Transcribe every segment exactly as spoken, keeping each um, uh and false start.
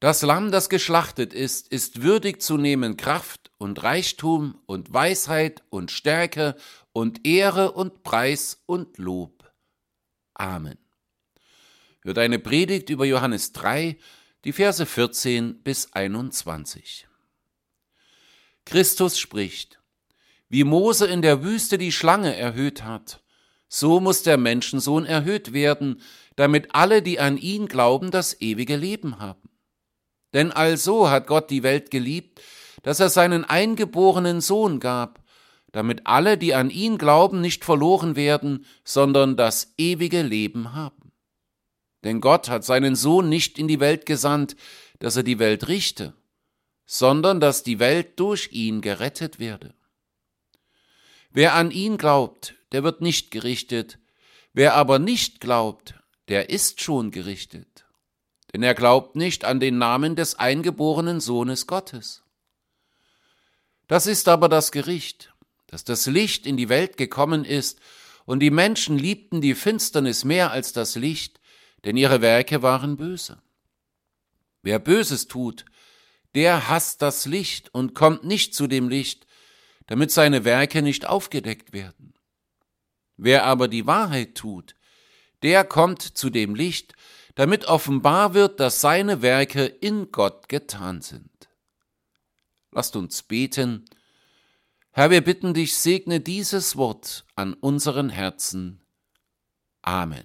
Das Lamm, das geschlachtet ist, ist würdig zu nehmen Kraft und Reichtum und Weisheit und Stärke und Ehre und Preis und Lob. Amen. Hört eine Predigt über Johannes drei, die Verse vierzehn bis einundzwanzig. Christus spricht: Wie Mose in der Wüste die Schlange erhöht hat, so muss der Menschensohn erhöht werden, damit alle, die an ihn glauben, das ewige Leben haben. Denn also hat Gott die Welt geliebt, dass er seinen eingeborenen Sohn gab, damit alle, die an ihn glauben, nicht verloren werden, sondern das ewige Leben haben. Denn Gott hat seinen Sohn nicht in die Welt gesandt, dass er die Welt richte, sondern dass die Welt durch ihn gerettet werde. Wer an ihn glaubt, der wird nicht gerichtet, wer aber nicht glaubt, der ist schon gerichtet. Denn er glaubt nicht an den Namen des eingeborenen Sohnes Gottes. Das ist aber das Gericht, dass das Licht in die Welt gekommen ist, und die Menschen liebten die Finsternis mehr als das Licht, denn ihre Werke waren böse. Wer Böses tut, der hasst das Licht und kommt nicht zu dem Licht, damit seine Werke nicht aufgedeckt werden. Wer aber die Wahrheit tut, der kommt zu dem Licht, damit offenbar wird, dass seine Werke in Gott getan sind. Lasst uns beten. Herr, wir bitten dich, segne dieses Wort an unseren Herzen. Amen.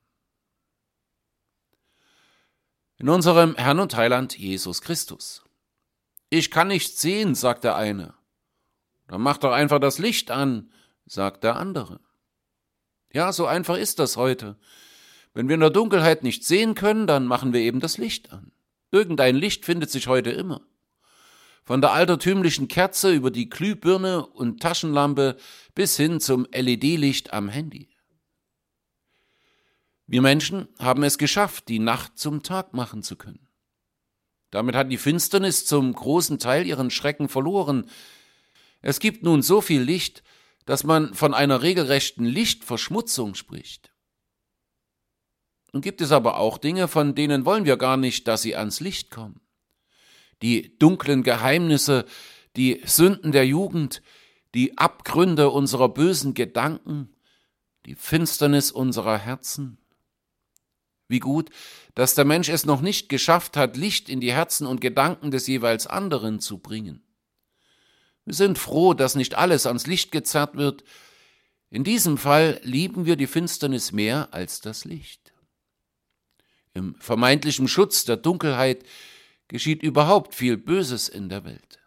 In unserem Herrn und Heiland Jesus Christus. Ich kann nicht sehen, sagt der eine. Dann mach doch einfach das Licht an, sagt der andere. Ja, so einfach ist das heute. Wenn wir in der Dunkelheit nicht sehen können, dann machen wir eben das Licht an. Irgendein Licht findet sich heute immer. Von der altertümlichen Kerze über die Glühbirne und Taschenlampe bis hin zum L E D-Licht am Handy. Wir Menschen haben es geschafft, die Nacht zum Tag machen zu können. Damit hat die Finsternis zum großen Teil ihren Schrecken verloren. Es gibt nun so viel Licht, dass man von einer regelrechten Lichtverschmutzung spricht. Nun gibt es aber auch Dinge, von denen wollen wir gar nicht, dass sie ans Licht kommen. Die dunklen Geheimnisse, die Sünden der Jugend, die Abgründe unserer bösen Gedanken, die Finsternis unserer Herzen. Wie gut, dass der Mensch es noch nicht geschafft hat, Licht in die Herzen und Gedanken des jeweils anderen zu bringen. Wir sind froh, dass nicht alles ans Licht gezerrt wird. In diesem Fall lieben wir die Finsternis mehr als das Licht. Im vermeintlichen Schutz der Dunkelheit geschieht überhaupt viel Böses in der Welt.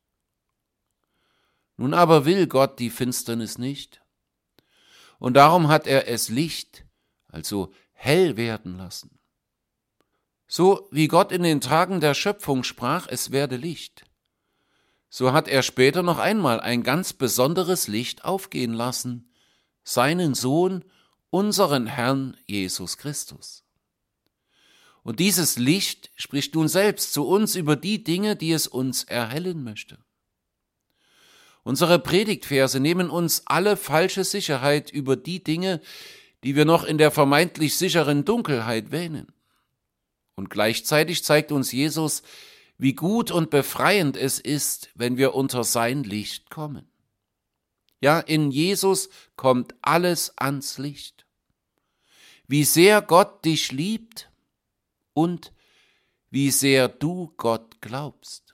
Nun aber will Gott die Finsternis nicht, und darum hat er es Licht, also hell werden lassen. So wie Gott in den Tagen der Schöpfung sprach, es werde Licht, so hat er später noch einmal ein ganz besonderes Licht aufgehen lassen, seinen Sohn, unseren Herrn Jesus Christus. Und dieses Licht spricht nun selbst zu uns über die Dinge, die es uns erhellen möchte. Unsere Predigtverse nehmen uns alle falsche Sicherheit über die Dinge, die wir noch in der vermeintlich sicheren Dunkelheit wähnen. Und gleichzeitig zeigt uns Jesus, wie gut und befreiend es ist, wenn wir unter sein Licht kommen. Ja, in Jesus kommt alles ans Licht. Wie sehr Gott dich liebt, und wie sehr du Gott glaubst.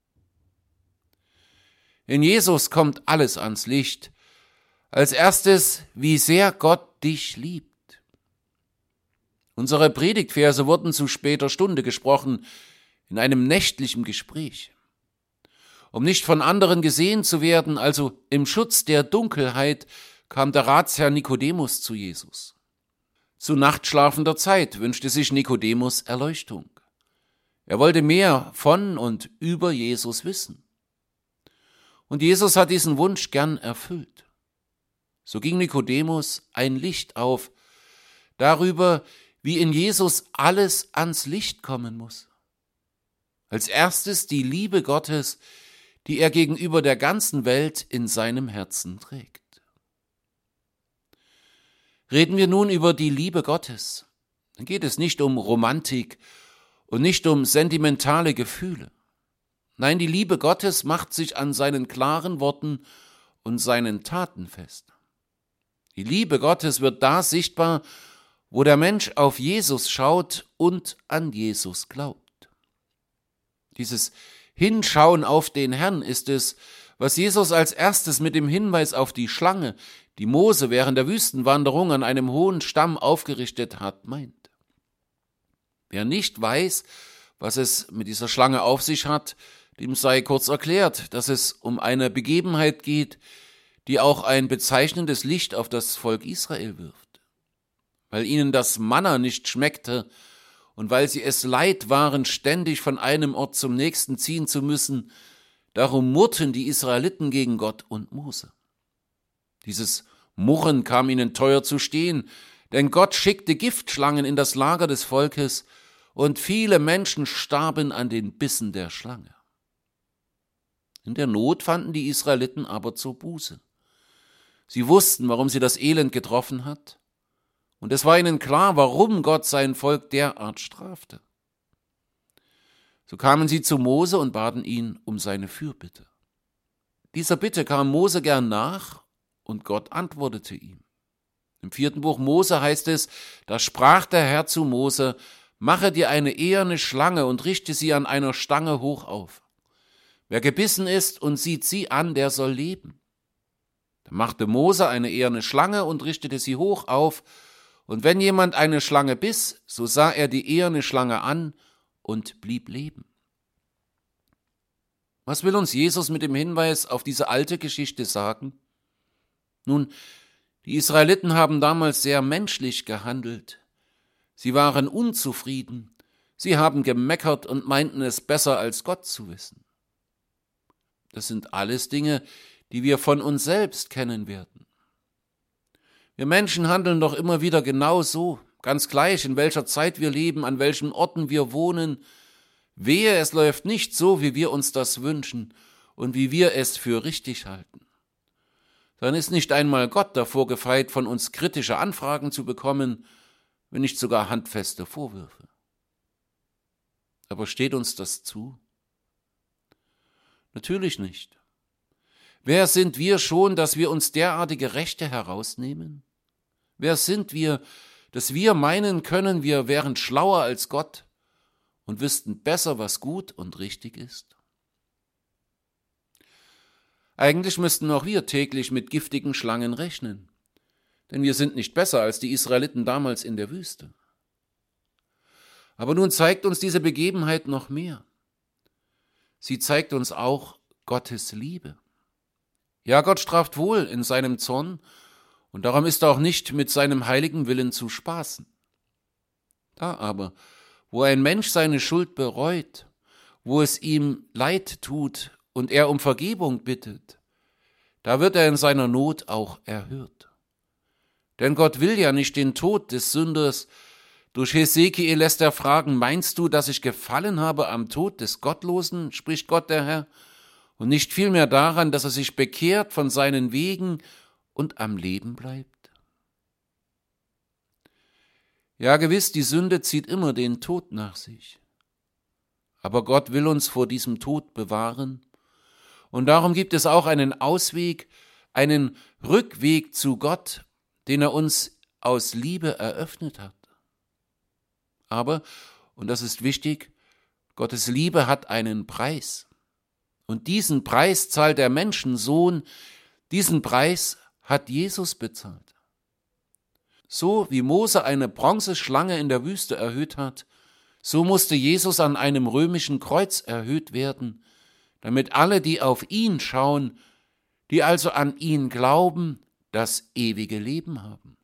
In Jesus kommt alles ans Licht. Als erstes, wie sehr Gott dich liebt. Unsere Predigtverse wurden zu später Stunde gesprochen, in einem nächtlichen Gespräch. Um nicht von anderen gesehen zu werden, also im Schutz der Dunkelheit, kam der Ratsherr Nikodemus zu Jesus. Zu nachtschlafender Zeit wünschte sich Nikodemus Erleuchtung. Er wollte mehr von und über Jesus wissen. Und Jesus hat diesen Wunsch gern erfüllt. So ging Nikodemus ein Licht auf, darüber, wie in Jesus alles ans Licht kommen muss. Als erstes die Liebe Gottes, die er gegenüber der ganzen Welt in seinem Herzen trägt. Reden wir nun über die Liebe Gottes, dann geht es nicht um Romantik und nicht um sentimentale Gefühle. Nein, die Liebe Gottes macht sich an seinen klaren Worten und seinen Taten fest. Die Liebe Gottes wird da sichtbar, wo der Mensch auf Jesus schaut und an Jesus glaubt. Dieses Hinschauen auf den Herrn ist es, was Jesus als erstes mit dem Hinweis auf die Schlange, die Mose während der Wüstenwanderung an einem hohen Stamm aufgerichtet hat, meint. Wer nicht weiß, was es mit dieser Schlange auf sich hat, dem sei kurz erklärt, dass es um eine Begebenheit geht, die auch ein bezeichnendes Licht auf das Volk Israel wirft. Weil ihnen das Manna nicht schmeckte und weil sie es leid waren, ständig von einem Ort zum nächsten ziehen zu müssen, darum murrten die Israeliten gegen Gott und Mose. Dieses Murren kam ihnen teuer zu stehen, denn Gott schickte Giftschlangen in das Lager des Volkes und viele Menschen starben an den Bissen der Schlange. In der Not fanden die Israeliten aber zur Buße. Sie wussten, warum sie das Elend getroffen hat, und es war ihnen klar, warum Gott sein Volk derart strafte. So kamen sie zu Mose und baten ihn um seine Fürbitte. Dieser Bitte kam Mose gern nach, und Gott antwortete ihm. Im vierten Buch Mose heißt es, da sprach der Herr zu Mose, mache dir eine eherne Schlange und richte sie an einer Stange hoch auf. Wer gebissen ist und sieht sie an, der soll leben. Da machte Mose eine eherne Schlange und richtete sie hoch auf, und wenn jemand eine Schlange biss, so sah er die eherne Schlange an und blieb leben. Was will uns Jesus mit dem Hinweis auf diese alte Geschichte sagen? Nun, die Israeliten haben damals sehr menschlich gehandelt. Sie waren unzufrieden, sie haben gemeckert und meinten es besser als Gott zu wissen. Das sind alles Dinge, die wir von uns selbst kennen werden. Wir Menschen handeln doch immer wieder genau so, ganz gleich, in welcher Zeit wir leben, an welchen Orten wir wohnen. Wehe, es läuft nicht so, wie wir uns das wünschen und wie wir es für richtig halten. Dann ist nicht einmal Gott davor gefeit, von uns kritische Anfragen zu bekommen, wenn nicht sogar handfeste Vorwürfe. Aber steht uns das zu? Natürlich nicht. Wer sind wir schon, dass wir uns derartige Rechte herausnehmen? Wer sind wir, dass wir meinen können, wir wären schlauer als Gott und wüssten besser, was gut und richtig ist? Eigentlich müssten auch wir täglich mit giftigen Schlangen rechnen, denn wir sind nicht besser als die Israeliten damals in der Wüste. Aber nun zeigt uns diese Begebenheit noch mehr. Sie zeigt uns auch Gottes Liebe. Ja, Gott straft wohl in seinem Zorn, und darum ist er auch nicht mit seinem heiligen Willen zu spaßen. Da aber, wo ein Mensch seine Schuld bereut, wo es ihm leid tut und er um Vergebung bittet, da wird er in seiner Not auch erhört. Denn Gott will ja nicht den Tod des Sünders. Durch Hesekiel lässt er fragen, meinst du, dass ich gefallen habe am Tod des Gottlosen, spricht Gott der Herr, und nicht vielmehr daran, dass er sich bekehrt von seinen Wegen und am Leben bleibt? Ja, gewiss, die Sünde zieht immer den Tod nach sich. Aber Gott will uns vor diesem Tod bewahren, und darum gibt es auch einen Ausweg, einen Rückweg zu Gott, den er uns aus Liebe eröffnet hat. Aber, und das ist wichtig, Gottes Liebe hat einen Preis. Und diesen Preis zahlt der Menschensohn, diesen Preis hat Jesus bezahlt. So wie Mose eine Bronzeschlange in der Wüste erhöht hat, so musste Jesus an einem römischen Kreuz erhöht werden, damit alle, die auf ihn schauen, die also an ihn glauben, das ewige Leben haben.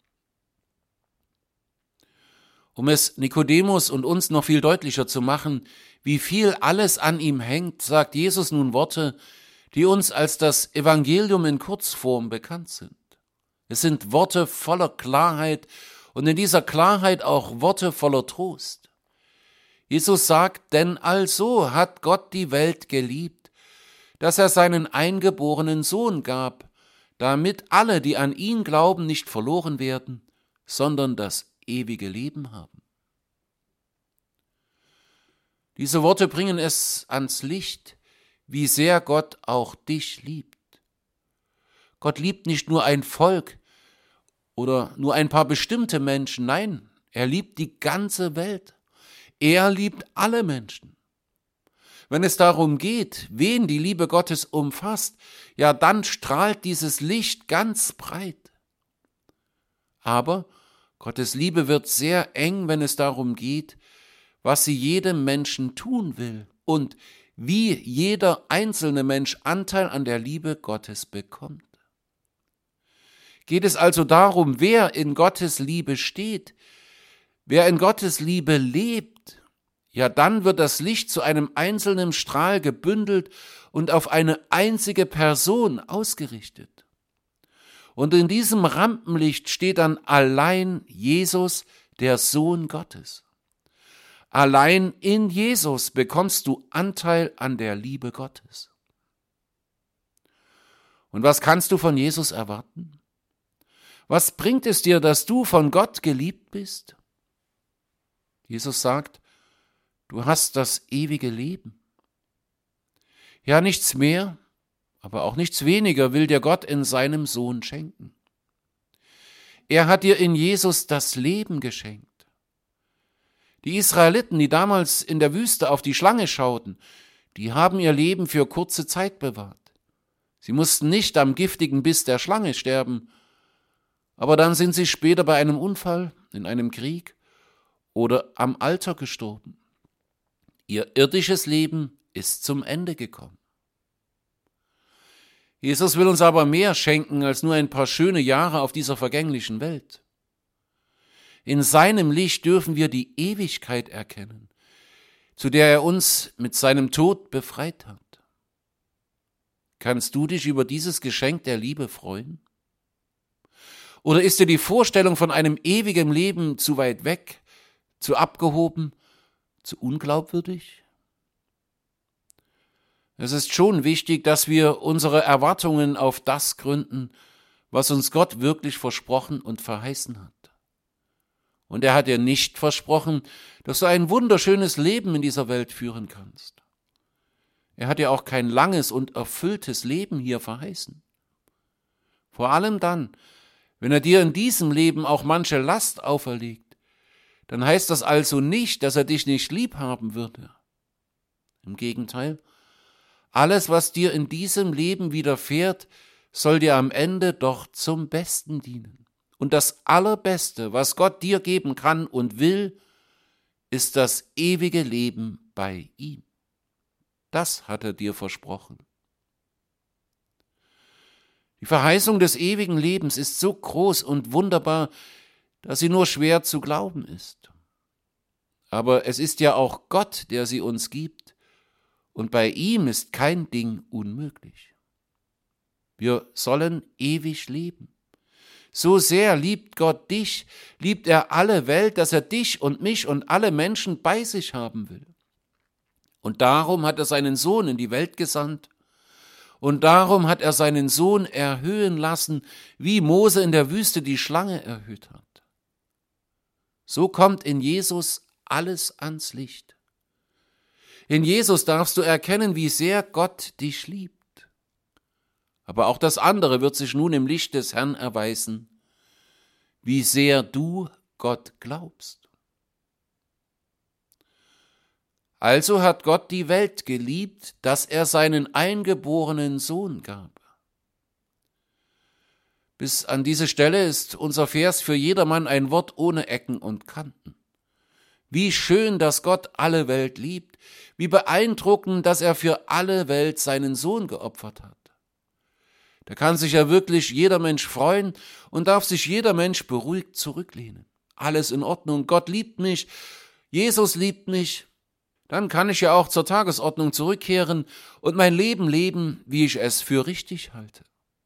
Um es Nikodemus und uns noch viel deutlicher zu machen, wie viel alles an ihm hängt, sagt Jesus nun Worte, die uns als das Evangelium in Kurzform bekannt sind. Es sind Worte voller Klarheit und in dieser Klarheit auch Worte voller Trost. Jesus sagt, denn also hat Gott die Welt geliebt, dass er seinen eingeborenen Sohn gab, damit alle, die an ihn glauben, nicht verloren werden, sondern das ewige Leben haben. Diese Worte bringen es ans Licht, wie sehr Gott auch dich liebt. Gott liebt nicht nur ein Volk oder nur ein paar bestimmte Menschen, nein, er liebt die ganze Welt. Er liebt alle Menschen. Wenn es darum geht, wen die Liebe Gottes umfasst, ja, dann strahlt dieses Licht ganz breit. Aber Gottes Liebe wird sehr eng, wenn es darum geht, was sie jedem Menschen tun will und wie jeder einzelne Mensch Anteil an der Liebe Gottes bekommt. Geht es also darum, wer in Gottes Liebe steht, wer in Gottes Liebe lebt, ja, dann wird das Licht zu einem einzelnen Strahl gebündelt und auf eine einzige Person ausgerichtet. Und in diesem Rampenlicht steht dann allein Jesus, der Sohn Gottes. Allein in Jesus bekommst du Anteil an der Liebe Gottes. Und was kannst du von Jesus erwarten? Was bringt es dir, dass du von Gott geliebt bist? Jesus sagt, du hast das ewige Leben. Ja, nichts mehr, aber auch nichts weniger will dir Gott in seinem Sohn schenken. Er hat dir in Jesus das Leben geschenkt. Die Israeliten, die damals in der Wüste auf die Schlange schauten, die haben ihr Leben für kurze Zeit bewahrt. Sie mussten nicht am giftigen Biss der Schlange sterben, aber dann sind sie später bei einem Unfall, in einem Krieg oder am Alter gestorben. Ihr irdisches Leben ist zum Ende gekommen. Jesus will uns aber mehr schenken als nur ein paar schöne Jahre auf dieser vergänglichen Welt. In seinem Licht dürfen wir die Ewigkeit erkennen, zu der er uns mit seinem Tod befreit hat. Kannst du dich über dieses Geschenk der Liebe freuen? Oder ist dir die Vorstellung von einem ewigen Leben zu weit weg, zu abgehoben, zu unglaubwürdig? Es ist schon wichtig, dass wir unsere Erwartungen auf das gründen, was uns Gott wirklich versprochen und verheißen hat. Und er hat dir nicht versprochen, dass du ein wunderschönes Leben in dieser Welt führen kannst. Er hat dir auch kein langes und erfülltes Leben hier verheißen. Vor allem dann, wenn er dir in diesem Leben auch manche Last auferlegt, dann heißt das also nicht, dass er dich nicht lieb haben würde. Im Gegenteil, alles, was dir in diesem Leben widerfährt, soll dir am Ende doch zum Besten dienen. Und das Allerbeste, was Gott dir geben kann und will, ist das ewige Leben bei ihm. Das hat er dir versprochen. Die Verheißung des ewigen Lebens ist so groß und wunderbar, dass sie nur schwer zu glauben ist. Aber es ist ja auch Gott, der sie uns gibt, und bei ihm ist kein Ding unmöglich. Wir sollen ewig leben. So sehr liebt Gott dich, liebt er alle Welt, dass er dich und mich und alle Menschen bei sich haben will. Und darum hat er seinen Sohn in die Welt gesandt. Und darum hat er seinen Sohn erhöhen lassen, wie Mose in der Wüste die Schlange erhöht hat. So kommt in Jesus alles ans Licht. In Jesus darfst du erkennen, wie sehr Gott dich liebt. Aber auch das andere wird sich nun im Licht des Herrn erweisen, wie sehr du Gott glaubst. Also hat Gott die Welt geliebt, dass er seinen eingeborenen Sohn gab. Bis an diese Stelle ist unser Vers für jedermann ein Wort ohne Ecken und Kanten. Wie schön, dass Gott alle Welt liebt, wie beeindruckend, dass er für alle Welt seinen Sohn geopfert hat. Da kann sich ja wirklich jeder Mensch freuen und darf sich jeder Mensch beruhigt zurücklehnen. Alles in Ordnung, Gott liebt mich, Jesus liebt mich. Dann kann ich ja auch zur Tagesordnung zurückkehren und mein Leben leben, wie ich es für richtig halte.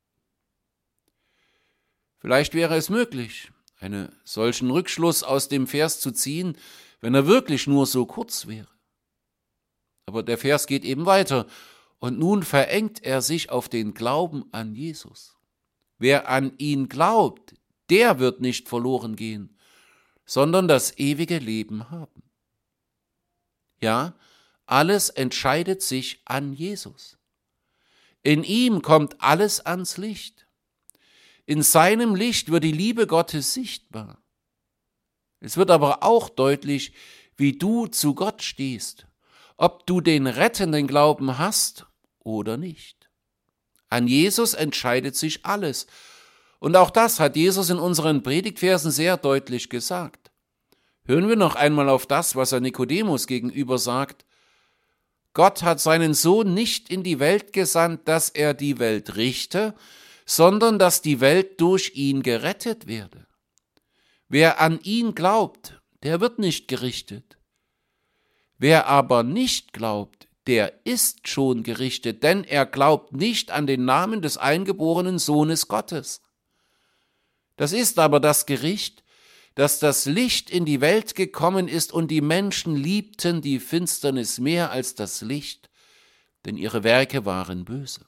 Vielleicht wäre es möglich, einen solchen Rückschluss aus dem Vers zu ziehen, wenn er wirklich nur so kurz wäre. Aber der Vers geht eben weiter. Und nun verengt er sich auf den Glauben an Jesus. Wer an ihn glaubt, der wird nicht verloren gehen, sondern das ewige Leben haben. Ja, Alles entscheidet sich an Jesus. In ihm kommt alles ans Licht. In seinem Licht wird die Liebe Gottes sichtbar. Es wird aber auch deutlich, wie du zu Gott stehst, ob du den rettenden Glauben hast oder nicht. An Jesus entscheidet sich alles. Und auch das hat Jesus in unseren Predigtversen sehr deutlich gesagt. Hören wir noch einmal auf das, was er Nikodemus gegenüber sagt. Gott hat seinen Sohn nicht in die Welt gesandt, dass er die Welt richte, sondern dass die Welt durch ihn gerettet werde. Wer an ihn glaubt, der wird nicht gerichtet. Wer aber nicht glaubt, der ist schon gerichtet, denn er glaubt nicht an den Namen des eingeborenen Sohnes Gottes. Das ist aber das Gericht, dass das Licht in die Welt gekommen ist und die Menschen liebten die Finsternis mehr als das Licht, denn ihre Werke waren böse.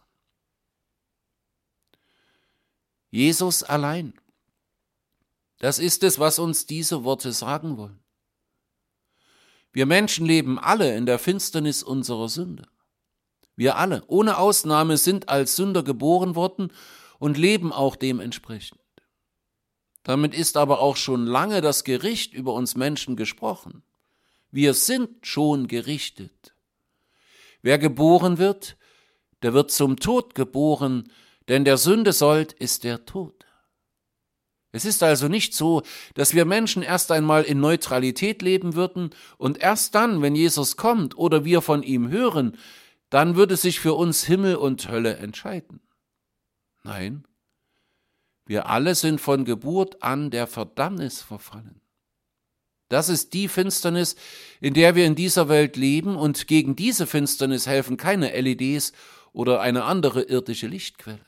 Jesus allein. Das ist es, was uns diese Worte sagen wollen. Wir Menschen leben alle in der Finsternis unserer Sünde. Wir alle, ohne Ausnahme, sind als Sünder geboren worden und leben auch dementsprechend. Damit ist aber auch schon lange das Gericht über uns Menschen gesprochen. Wir sind schon gerichtet. Wer geboren wird, der wird zum Tod geboren, denn der Sünde Sold ist der Tod. Es ist also nicht so, dass wir Menschen erst einmal in Neutralität leben würden und erst dann, wenn Jesus kommt oder wir von ihm hören, dann würde sich für uns Himmel und Hölle entscheiden. Nein, wir alle sind von Geburt an der Verdammnis verfallen. Das ist die Finsternis, in der wir in dieser Welt leben, und gegen diese Finsternis helfen keine L E Ds oder eine andere irdische Lichtquelle.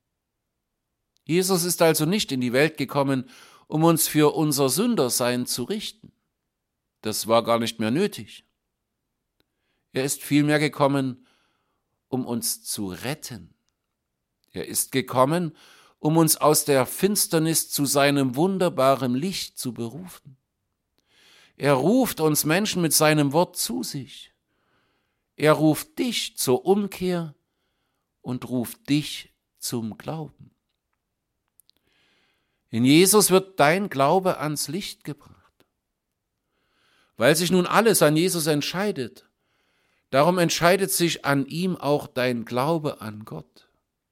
Jesus ist also nicht in die Welt gekommen, um uns für unser Sündersein zu richten. Das war gar nicht mehr nötig. Er ist vielmehr gekommen, um uns zu retten. Er ist gekommen, um uns aus der Finsternis zu seinem wunderbaren Licht zu berufen. Er ruft uns Menschen mit seinem Wort zu sich. Er ruft dich zur Umkehr und ruft dich zum Glauben. In Jesus wird dein Glaube ans Licht gebracht. Weil sich nun alles an Jesus entscheidet, darum entscheidet sich an ihm auch dein Glaube an Gott.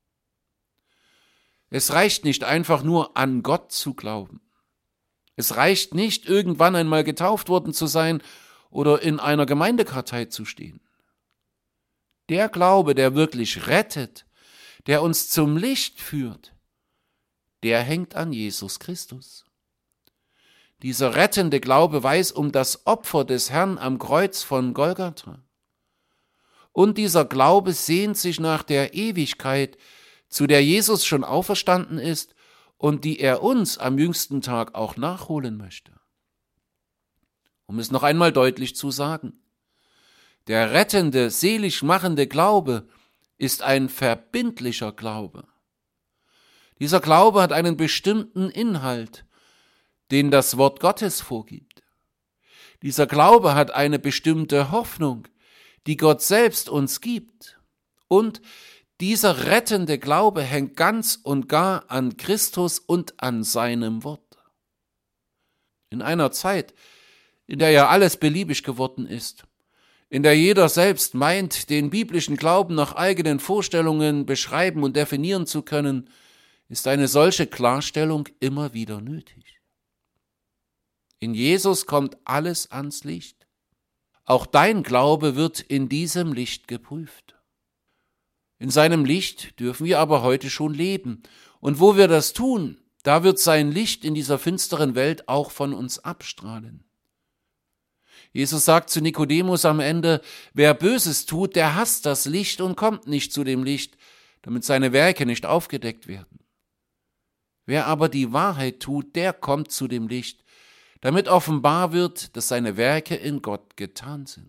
Es reicht nicht einfach nur an Gott zu glauben. Es reicht nicht, irgendwann einmal getauft worden zu sein oder in einer Gemeindekartei zu stehen. Der Glaube, der wirklich rettet, der uns zum Licht führt, der hängt an Jesus Christus. Dieser rettende Glaube weiß um das Opfer des Herrn am Kreuz von Golgatha. Und dieser Glaube sehnt sich nach der Ewigkeit, zu der Jesus schon auferstanden ist und die er uns am jüngsten Tag auch nachholen möchte. Um es noch einmal deutlich zu sagen: Der rettende, selig machende Glaube ist ein verbindlicher Glaube. Dieser Glaube hat einen bestimmten Inhalt, den das Wort Gottes vorgibt. Dieser Glaube hat eine bestimmte Hoffnung, die Gott selbst uns gibt. Und dieser rettende Glaube hängt ganz und gar an Christus und an seinem Wort. In einer Zeit, in der ja alles beliebig geworden ist, in der jeder selbst meint, den biblischen Glauben nach eigenen Vorstellungen beschreiben und definieren zu können, ist eine solche Klarstellung immer wieder nötig. In Jesus kommt alles ans Licht. Auch dein Glaube wird in diesem Licht geprüft. In seinem Licht dürfen wir aber heute schon leben. Und wo wir das tun, da wird sein Licht in dieser finsteren Welt auch von uns abstrahlen. Jesus sagt zu Nikodemus am Ende: Wer Böses tut, der hasst das Licht und kommt nicht zu dem Licht, damit seine Werke nicht aufgedeckt werden. Wer aber die Wahrheit tut, der kommt zu dem Licht, damit offenbar wird, dass seine Werke in Gott getan sind.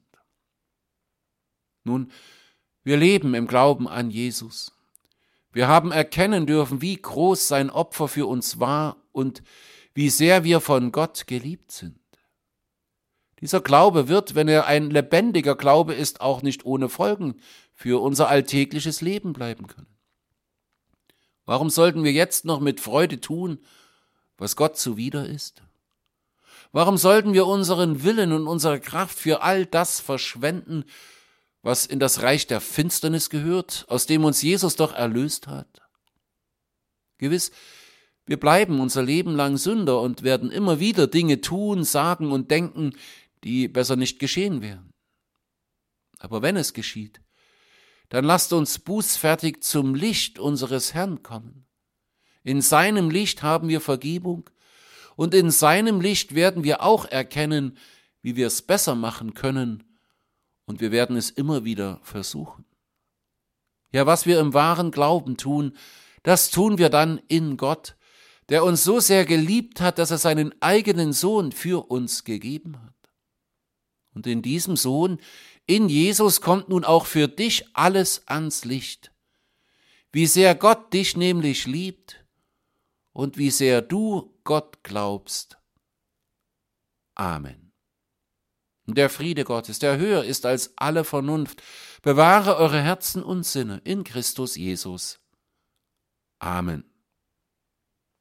Nun, wir leben im Glauben an Jesus. Wir haben erkennen dürfen, wie groß sein Opfer für uns war und wie sehr wir von Gott geliebt sind. Dieser Glaube wird, wenn er ein lebendiger Glaube ist, auch nicht ohne Folgen für unser alltägliches Leben bleiben können. Warum sollten wir jetzt noch mit Freude tun, was Gott zuwider ist? Warum sollten wir unseren Willen und unsere Kraft für all das verschwenden, was in das Reich der Finsternis gehört, aus dem uns Jesus doch erlöst hat? Gewiss, wir bleiben unser Leben lang Sünder und werden immer wieder Dinge tun, sagen und denken, die besser nicht geschehen wären. Aber wenn es geschieht, dann lasst uns bußfertig zum Licht unseres Herrn kommen. In seinem Licht haben wir Vergebung und in seinem Licht werden wir auch erkennen, wie wir es besser machen können, und wir werden es immer wieder versuchen. Ja, was wir im wahren Glauben tun, das tun wir dann in Gott, der uns so sehr geliebt hat, dass er seinen eigenen Sohn für uns gegeben hat. Und in diesem Sohn, in Jesus, kommt nun auch für dich alles ans Licht. Wie sehr Gott dich nämlich liebt und wie sehr du Gott glaubst. Amen. Der Friede Gottes, der höher ist als alle Vernunft, bewahre eure Herzen und Sinne in Christus Jesus. Amen.